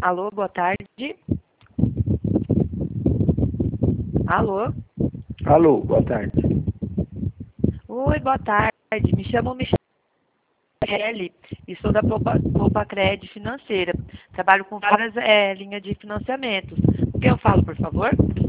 Alô, boa tarde. Alô? Alô, boa tarde. Oi, boa tarde. Me chamo Michele e sou da Copacred Financeira. Trabalho com várias linhas de financiamentos. Com quem eu falo, por favor?